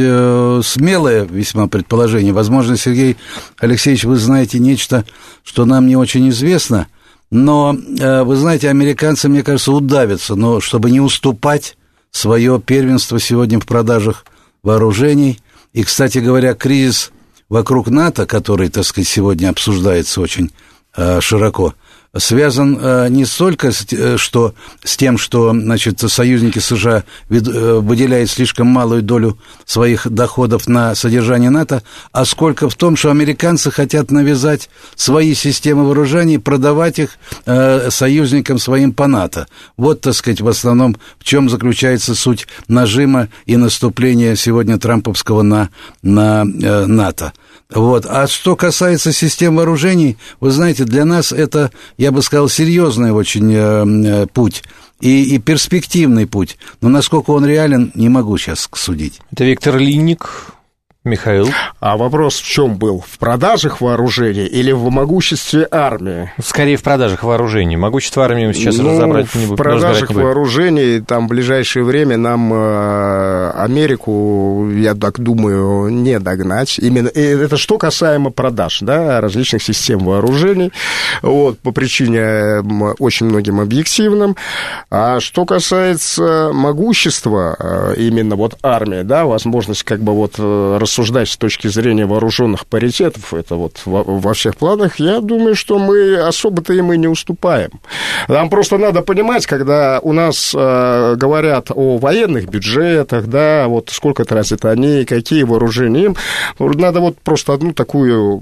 смелое весьма предположение. Возможно, Сергей Алексеевич, вы знаете нечто, что нам не очень известно, но, вы знаете, американцы, мне кажется, удавятся, но чтобы не уступать свое первенство сегодня в продажах вооружений. И, кстати говоря, кризис вокруг НАТО, который, так сказать, сегодня обсуждается очень широко, связан э, не столько с, э, что, с тем, что, значит, союзники США вид, э, выделяют слишком малую долю своих доходов на содержание НАТО, а сколько в том, что американцы хотят навязать свои системы вооружений, продавать их э, союзникам своим по НАТО. Вот, так сказать, в основном в чем заключается суть нажима и наступления сегодня трамповского на, на э, НАТО. Вот. А что касается систем вооружений, вы знаете, для нас это, я бы сказал, серьезный очень э, путь и, и перспективный путь. Но насколько он реален, не могу сейчас судить. Это Виктор Линник. Михаил. А вопрос в чем был? В продажах вооружений или в могуществе армии? Скорее, в продажах вооружений. Могущество армии мы сейчас ну, разобрать не будем. В продажах вооружений там в ближайшее время нам э, Америку, я так думаю, не догнать. Именно это что касаемо продаж, да, различных систем вооружений, вот, по причине очень многим объективным. А что касается могущества, именно вот армии, да, возможность как бы вот рассуждать с точки зрения вооруженных паритетов, это вот во, во всех планах, я думаю, что мы особо-то им и не уступаем. Нам просто надо понимать, когда у нас э, говорят о военных бюджетах, да, вот сколько тратят они, какие вооружения им, надо вот просто одну такую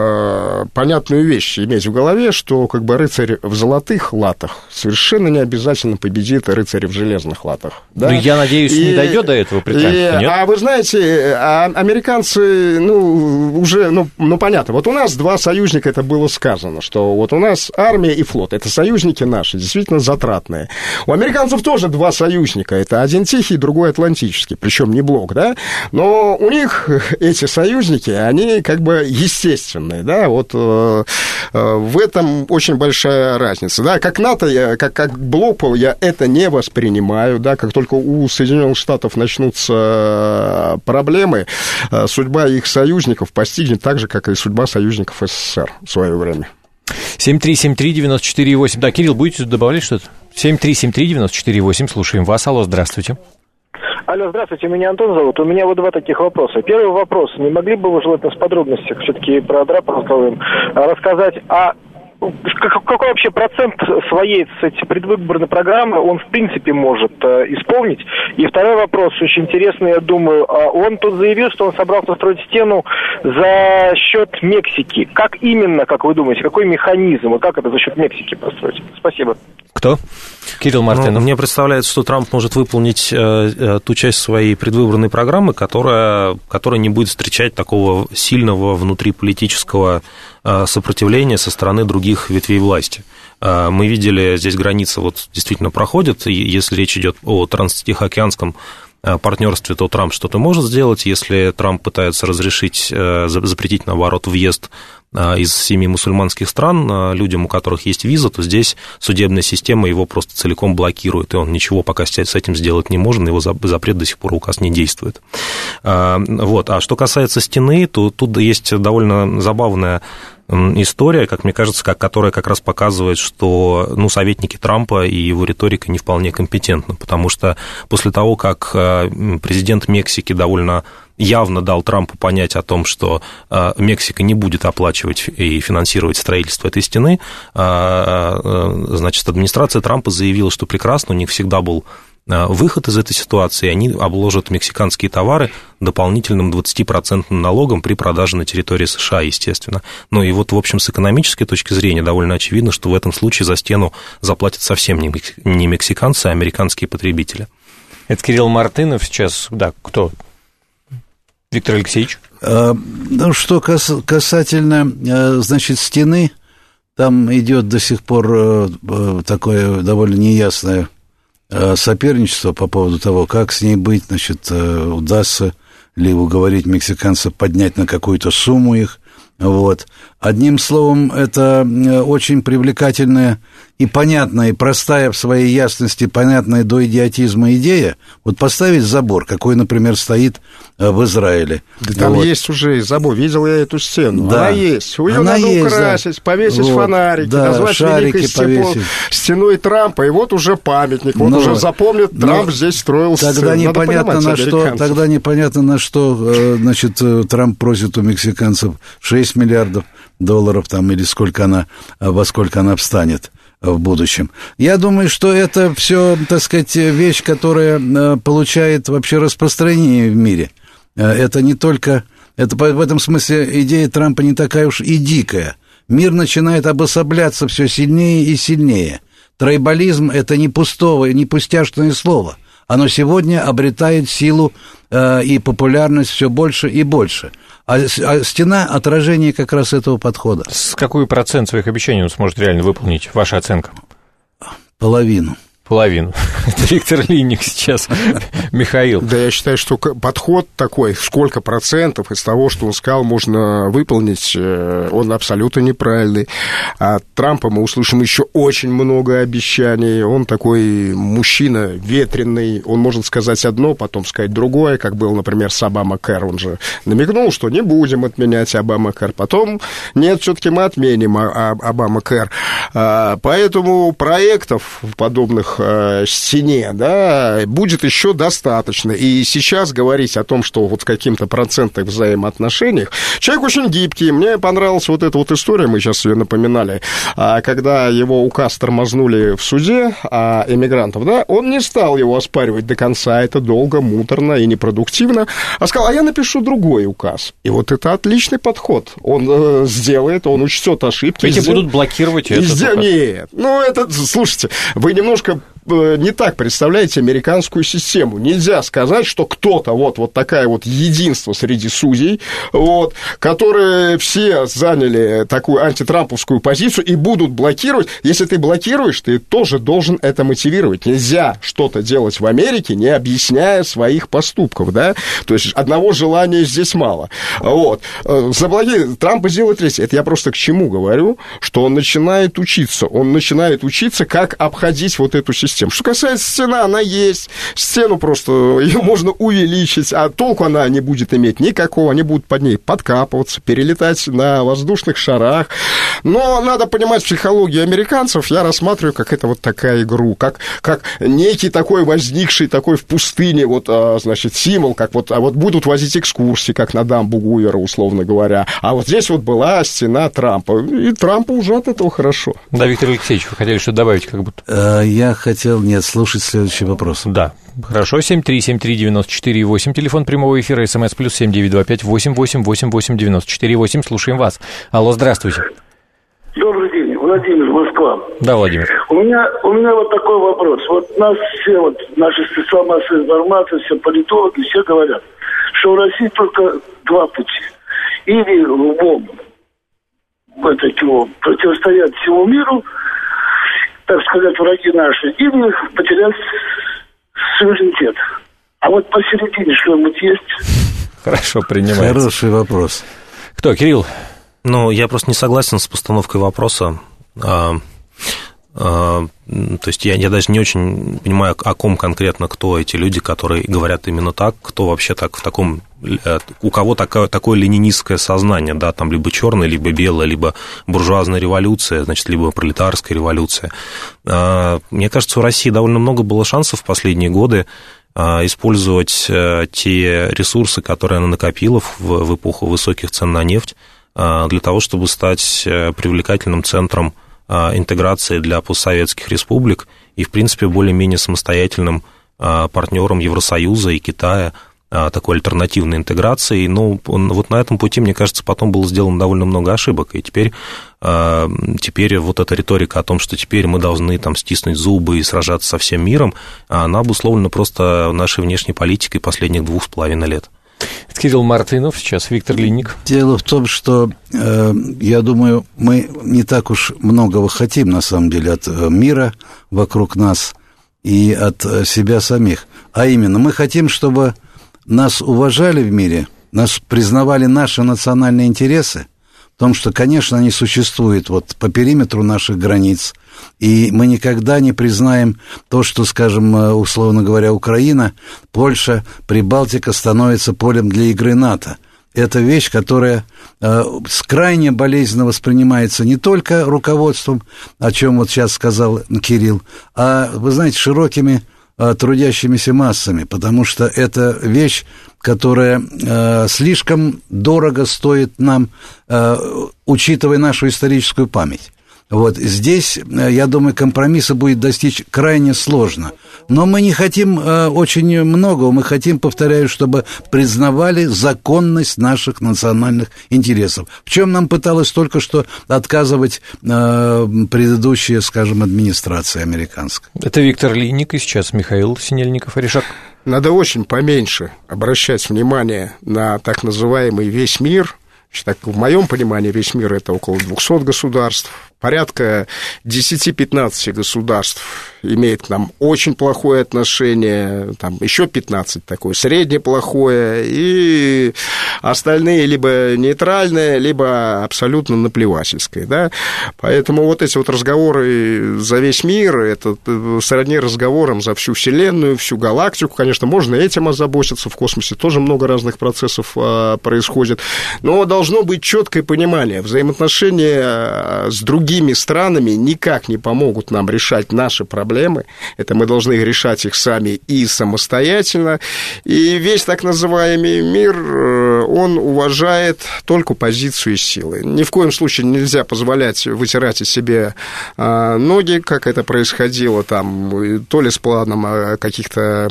э, понятную вещь иметь в голове, что как бы рыцарь в золотых латах совершенно не обязательно победит рыцарь в железных латах. Да? Ну, я надеюсь, и, не дойдет до этого прекрасно, нет? А вы знаете, американцы Американцы, ну, уже, ну, ну, понятно, вот у нас два союзника, это было сказано, что вот у нас армия и флот, это союзники наши, действительно затратные. У американцев тоже два союзника, это один Тихий, другой Атлантический, причем не блок, да, но у них эти союзники, они как бы естественные, да, вот э, э, в этом очень большая разница, да, как НАТО, я, как, как блок, я это не воспринимаю, да, как только у Соединенных Штатов начнутся проблемы, судьба их союзников постигнет так же, как и судьба союзников СССР в свое время. семь три семь три девять четыре восемь. Да, Кирилл, будете добавлять что-то? семь три семь три девять четыре восемь, слушаем вас. Алло, здравствуйте. Алло, здравствуйте, меня Антон зовут. У меня вот два таких вопроса. Первый вопрос. Не могли бы вы, желательно, в подробностях все-таки про драп рассказать, а какой вообще процент своей, кстати, предвыборной программы он, в принципе, может э, исполнить? И второй вопрос, очень интересный, я думаю. Он тут заявил, что он собрался строить стену за счет Мексики. Как именно, как вы думаете, какой механизм, и как это за счет Мексики построить? Спасибо. Кто? Кирилл Мартынов. Ну, мне представляется, что Трамп может выполнить э, э, ту часть своей предвыборной программы, которая, которая не будет встречать такого сильного внутриполитического э, сопротивления со стороны других ветвей власти. Э, мы видели, здесь граница вот действительно проходит, и если речь идет о транстихоокеанском партнерстве, то Трамп что-то может сделать. Если Трамп пытается разрешить, запретить, наоборот, въезд из семи мусульманских стран людям, у которых есть виза, то здесь судебная система его просто целиком блокирует, и он ничего пока с этим сделать не может, его запрет до сих пор, указ не действует. Вот. А что касается стены, то тут есть довольно забавная история, как мне кажется, как, которая как раз показывает, что ну, советники Трампа и его риторика не вполне компетентны, потому что после того, как президент Мексики довольно явно дал Трампу понять о том, что Мексика не будет оплачивать и финансировать строительство этой стены, значит, администрация Трампа заявила, что прекрасно, у них всегда был выход из этой ситуации, они обложат мексиканские товары дополнительным двадцатипроцентным налогом при продаже на территории США, естественно. Ну и вот, в общем, с экономической точки зрения довольно очевидно, что в этом случае за стену заплатят совсем не мексиканцы, а американские потребители. Это Кирилл Мартынов сейчас, да, кто? Виктор Алексеевич? А, ну, что кас- касательно, значит, стены, там идет до сих пор такое довольно неясное соперничество по поводу того, как с ней быть, значит, удастся ли уговорить мексиканцев поднять на какую-то сумму их, вот. Одним словом, это очень привлекательная и понятная, и простая в своей ясности, понятная до идиотизма идея, вот поставить забор, какой, например, стоит в Израиле. Да там вот. есть уже забор, видел я эту стену, да. Она есть, ее Она надо есть, украсить, да. повесить вот. Фонарики, да, назвать великой степо... стеной Трампа, и вот уже памятник, вот но, уже запомнят, Трамп здесь строил тогда сцену. Непонятно, на что, тогда непонятно, на что, значит, Трамп просит у мексиканцев шесть миллиардов долларов там, или сколько она, во сколько она встанет в будущем. Я думаю, что это все, так сказать, вещь, которая получает вообще распространение в мире. Это не только... Это в этом смысле идея Трампа не такая уж и дикая. Мир начинает обособляться все сильнее и сильнее. Трайбализм – это не пустое, не пустяшное слово. Оно сегодня обретает силу э, и популярность все больше и больше. А, а стена – отражение как раз этого подхода. С какой процент своих обещаний он сможет реально выполнить? Ваша оценка? Половину. Половину. Это Виктор Линник сейчас. Михаил. Да, я считаю, что подход такой, сколько процентов из того, что он сказал, можно выполнить, он абсолютно неправильный. От Трампа мы услышим еще очень много обещаний. Он такой мужчина ветреный, он может сказать одно, потом сказать другое, как был, например, с Обама-Кэр. Он же намекнул, что не будем отменять Обама-Кэр. Потом, нет, все-таки мы отменим Обама-Кэр. Поэтому проектов подобных стене, да, будет еще достаточно. И сейчас говорить о том, что вот в каким-то процентных взаимоотношениях... Человек очень гибкий. Мне понравилась вот эта вот история, мы сейчас ее напоминали, когда его указ тормознули в суде эмигрантов, да, он не стал его оспаривать до конца, это долго, муторно и непродуктивно, а сказал, а я напишу другой указ. И вот это отличный подход. Он сделает, он учтет ошибки. Эти сдел... будут блокировать это. Сдел... Нет, ну это, слушайте, вы немножко не так представляете американскую систему. Нельзя сказать, что кто-то, вот, вот такая вот единство среди судей, вот, которые все заняли такую антитрамповскую позицию и будут блокировать. Если ты блокируешь, ты тоже должен это мотивировать. Нельзя что-то делать в Америке, не объясняя своих поступков, да? То есть одного желания здесь мало. Вот. Заблокировать Трампа сделать третье. Это я просто к чему говорю, что он начинает учиться. Он начинает учиться, как обходить вот эту систему. Что касается стены, она есть. Стену просто, ее можно увеличить, а толку она не будет иметь никакого. Они будут под ней подкапываться, перелетать на воздушных шарах. Но надо понимать психологию американцев. Я рассматриваю, как это вот такая игру, как, как некий такой возникший такой в пустыне, вот, значит, символ, как вот, а вот будут возить экскурсии, как на дамбу Гувера, условно говоря. А вот здесь вот была стена Трампа. И Трампу уже от этого хорошо. Да, Виктор Алексеевич, вы хотели что-то добавить, как будто? Я хотел Нет, слушать следующий вопрос. Да, хорошо. семь три семь три девяносто четыре восемь, телефон прямого эфира, смс плюс семь девять два пять восемь восемь восемь восемь девяносто четыре восемь. Слушаем вас. Алло, здравствуйте. Добрый день. Владимир, Москва. Да, Владимир. У меня, у меня вот такой вопрос. Вот нас все, вот наши средства массовой информации, все политологи, все говорят, что у России только два пути. Или в это чего, противостоять всему миру, так сказать, враги наши, или потерять суверенитет. А вот посередине что-нибудь есть? Хорошо, принимается. Хороший вопрос. Кто, Кирилл? Ну, я просто не согласен с постановкой вопроса. А, а, то есть я, я даже не очень понимаю, о ком конкретно, кто эти люди, которые говорят именно так, кто вообще так в таком, у кого такое, такое ленинистское сознание, да, там либо черное, либо белое, либо буржуазная революция, значит, либо пролетарская революция. А, мне кажется, у России довольно много было шансов в последние годы использовать те ресурсы, которые она накопила в, в эпоху высоких цен на нефть, для того, чтобы стать привлекательным центром интеграции для постсоветских республик и, в принципе, более-менее самостоятельным партнером Евросоюза и Китая, такой альтернативной интеграции. Но вот на этом пути, мне кажется, потом было сделано довольно много ошибок. И теперь, теперь вот эта риторика о том, что теперь мы должны там стиснуть зубы и сражаться со всем миром, она обусловлена просто нашей внешней политикой последних двух с половиной лет. Это Кирилл Мартынов, сейчас Виктор Линник. Дело в том, что, э, я думаю, мы не так уж многого хотим, на самом деле, от мира вокруг нас и от себя самих. А именно, мы хотим, чтобы нас уважали в мире, нас признавали наши национальные интересы, в том, что, конечно, они существуют вот по периметру наших границ, и мы никогда не признаем то, что, скажем, условно говоря, Украина, Польша, Прибалтика становится полем для игры НАТО. Это вещь, которая э, крайне болезненно воспринимается не только руководством, о чем вот сейчас сказал Кирилл, а, вы знаете, широкими э, трудящимися массами, потому что это вещь, которая э, слишком дорого стоит нам, э, учитывая нашу историческую память. Вот здесь, я думаю, компромисса будет достичь крайне сложно. Но мы не хотим э, очень многого, мы хотим, повторяю, чтобы признавали законность наших национальных интересов. В чем нам пыталась только что отказывать э, предыдущая, скажем, администрация американская. Это Виктор Линник и сейчас Михаил Синельников-Орешак. Надо очень поменьше обращать внимание на так называемый весь мир. Так, в моем понимании весь мир – это около двухсот государств. Порядка десять-пятнадцать государств имеет к нам очень плохое отношение, там еще пятнадцать такое средне плохое, и остальные либо нейтральные, либо абсолютно наплевательские, да? Поэтому вот эти вот разговоры за весь мир, это сродни разговорам за всю Вселенную, всю галактику, конечно, можно этим озаботиться, в космосе тоже много разных процессов а, происходит, но должно быть четкое понимание, взаимоотношения с другими другими странами никак не помогут нам решать наши проблемы. Это мы должны решать их сами и самостоятельно. И весь так называемый мир, он уважает только позицию силы. Ни в коем случае нельзя позволять вытирать из себя ноги, как это происходило там, то ли с планом каких-то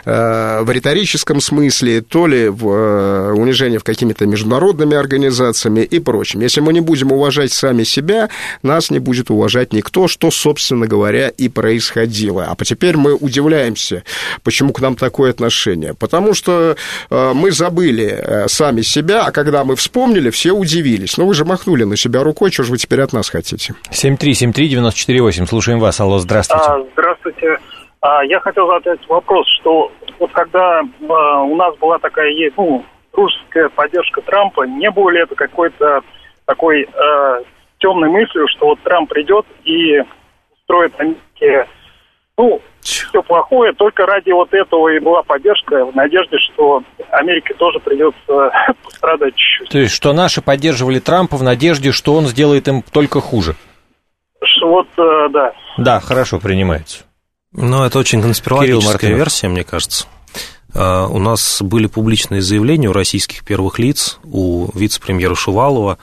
в риторическом смысле, то ли в унижении в какими-то международными организациями и прочим. Если мы не будем уважать сами себя, нас не будет уважать никто, что, собственно говоря, и происходило. А теперь мы удивляемся, почему к нам такое отношение. Потому что мы забыли сами себя, а когда мы вспомнили, все удивились. Ну, вы же махнули на себя рукой, что же вы теперь от нас хотите? семь три семь три девять четыре восемь, слушаем вас. Алло, здравствуйте. А, здравствуйте. А, я хотел задать вопрос, что вот когда а, у нас была такая, ну, дружеская поддержка Трампа, не было ли это какой-то такой... А, темной мыслью, что вот Трамп придет и устроит Америке, ну, все плохое, только ради вот этого и была поддержка в надежде, что Америке тоже придется пострадать чуть-чуть. То есть, что наши поддерживали Трампа в надежде, что он сделает им только хуже? Вот, да. Да, хорошо, принимается. Ну, это очень конспирологическая версия, мне кажется. У нас были публичные заявления у российских первых лиц, у вице-премьера Шувалова,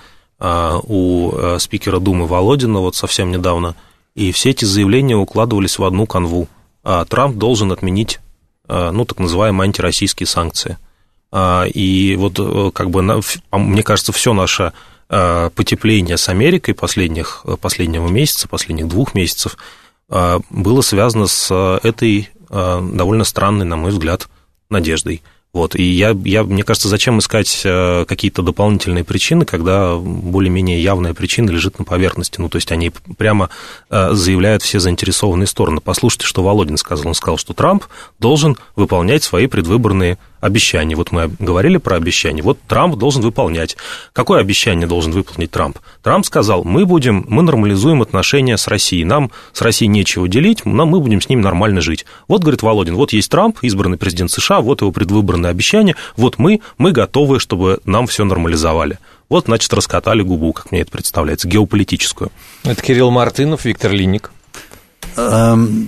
у спикера Думы Володина вот совсем недавно, и все эти заявления укладывались в одну канву. Трамп должен отменить, ну, так называемые антироссийские санкции. И вот, как бы, мне кажется, все наше потепление с Америкой последних, последнего месяца, последних двух месяцев было связано с этой довольно странной, на мой взгляд, надеждой. Вот, и я, я, мне кажется, зачем искать какие-то дополнительные причины, когда более-менее явная причина лежит на поверхности. Ну, то есть они прямо заявляют все заинтересованные стороны. Послушайте, что Володин сказал. Он сказал, что Трамп должен выполнять свои предвыборные обещания. Вот мы говорили про обещания. Вот Трамп должен выполнять. Какое обещание должен выполнить Трамп? Трамп сказал, мы будем, мы нормализуем отношения с Россией. Нам с Россией нечего делить, нам, мы будем с ними нормально жить. Вот, говорит Володин, вот есть Трамп, избранный президент США, вот его предвыборное обещание, вот мы, мы готовы, чтобы нам все нормализовали. Вот, значит, раскатали губу, как мне это представляется, геополитическую. Это Кирилл Мартынов, Виктор Линник. Um...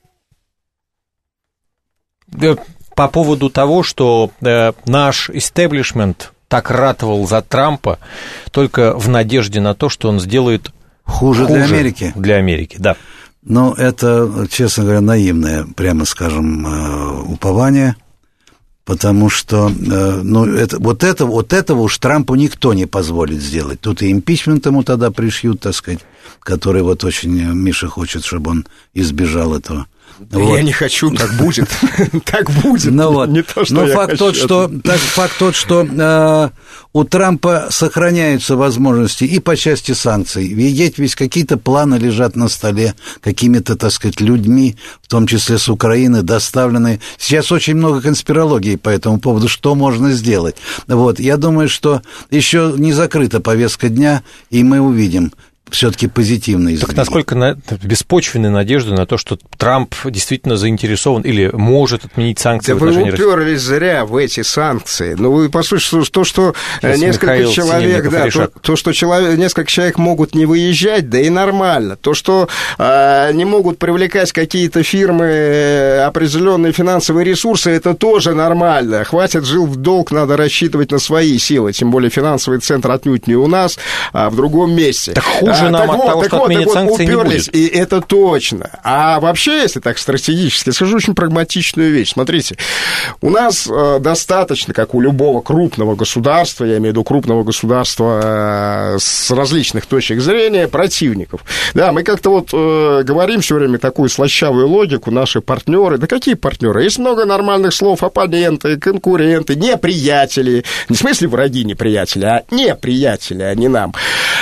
По поводу того, что э, наш истеблишмент так ратовал за Трампа только в надежде на то, что он сделает хуже, хуже для Америки. Для Америки, да. Ну, это, честно говоря, наивное, прямо скажем, э, упование, потому что, э, ну, это, вот, это, вот этого уж Трампу никто не позволит сделать. Тут и импичмент ему тогда пришьют, так сказать, который вот очень Миша хочет, чтобы он избежал этого. Вот. Я не хочу, так будет. Так будет. Ну, вот. Не то, что Но я факт, хочу. Тот, что, так, факт тот, что э, у Трампа сохраняются возможности и по части санкций. Ведь ведь какие-то планы лежат на столе какими-то, так сказать, людьми, в том числе с Украины, доставленные. Сейчас очень много конспирологии по этому поводу, что можно сделать. Вот. Я думаю, что еще не закрыта повестка дня, и мы увидим все-таки позитивные изменения. Так насколько на, беспочвенная надежда на то, что Трамп действительно заинтересован или может отменить санкции да в отношении России? Да вы уперлись зря в эти санкции. Ну, вы послушайте, то, что Сейчас несколько Михаил человек, да, то, то, что человек, несколько человек могут не выезжать, да и нормально. То, что э, не могут привлекать какие-то фирмы определенные финансовые ресурсы, это тоже нормально. Хватит жил в долг, надо рассчитывать на свои силы. Тем более финансовый центр отнюдь не у нас, а в другом месте. Так хуже а, нам от вот, того, что вот, отменить вот, санкции, не будет. И это точно. А вообще, если так стратегически, скажу очень прагматичную вещь. Смотрите, у нас э, достаточно, как у любого крупного государства, я имею в виду крупного государства э, с различных точек зрения, противников. Да, мы как-то вот э, говорим все время такую слащавую логику, наши партнеры. Да какие партнеры? Есть много нормальных слов: оппоненты, конкуренты, неприятели. Не в смысле враги, неприятели, а неприятели, а не нам.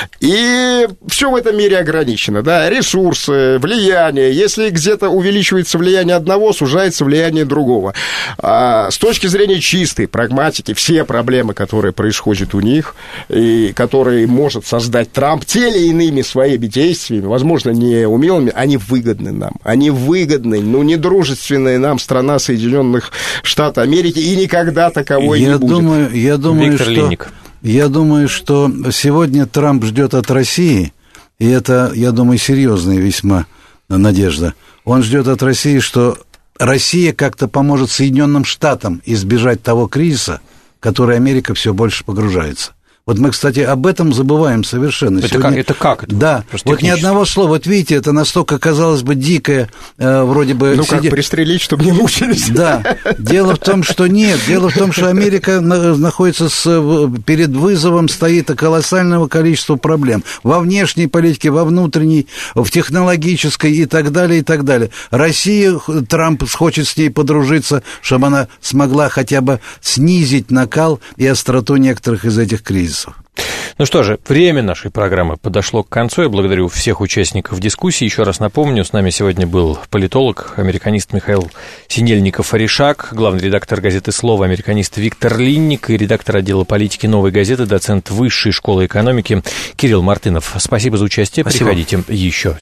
И все в этом мире ограничено, да, ресурсы, влияние. Если где-то увеличивается влияние одного, сужается влияние другого. А с точки зрения чистой прагматики, все проблемы, которые происходят у них, и которые может создать Трамп, те или иными своими действиями, возможно, не умелыми, они выгодны нам. Они выгодны, ну, недружественная нам страна Соединенных Штатов Америки, и никогда таковой я не будет. Думаю, я думаю, Виктор что... Линник. Я думаю, что сегодня Трамп ждет от России, и это, я думаю, серьезная весьма надежда. Он ждет от России, что Россия как-то поможет Соединенным Штатам избежать того кризиса, в который Америка все больше погружается. Вот мы, кстати, об этом забываем совершенно. Это Сегодня... как? Это как? Это да, вот ни одного слова. Вот видите, это настолько, казалось бы, дикое, э, вроде бы... Ну, сиди... как пристрелить, чтобы не мучились. Да, дело в том, что нет. Дело в том, что Америка находится с... перед вызовом, стоит колоссального количества проблем. Во внешней политике, во внутренней, в технологической и так далее, и так далее. Россия, Трамп хочет с ней подружиться, чтобы она смогла хотя бы снизить накал и остроту некоторых из этих кризисов. Ну что же, время нашей программы подошло к концу. Я благодарю всех участников дискуссии. Еще раз напомню, с нами сегодня был политолог, американист Михаил Синельников-Орешак, главный редактор газеты «Слово», американист Виктор Линник и редактор отдела политики «Новой газеты», доцент Высшей школы экономики Кирилл Мартынов. Спасибо за участие. Спасибо. Приходите еще.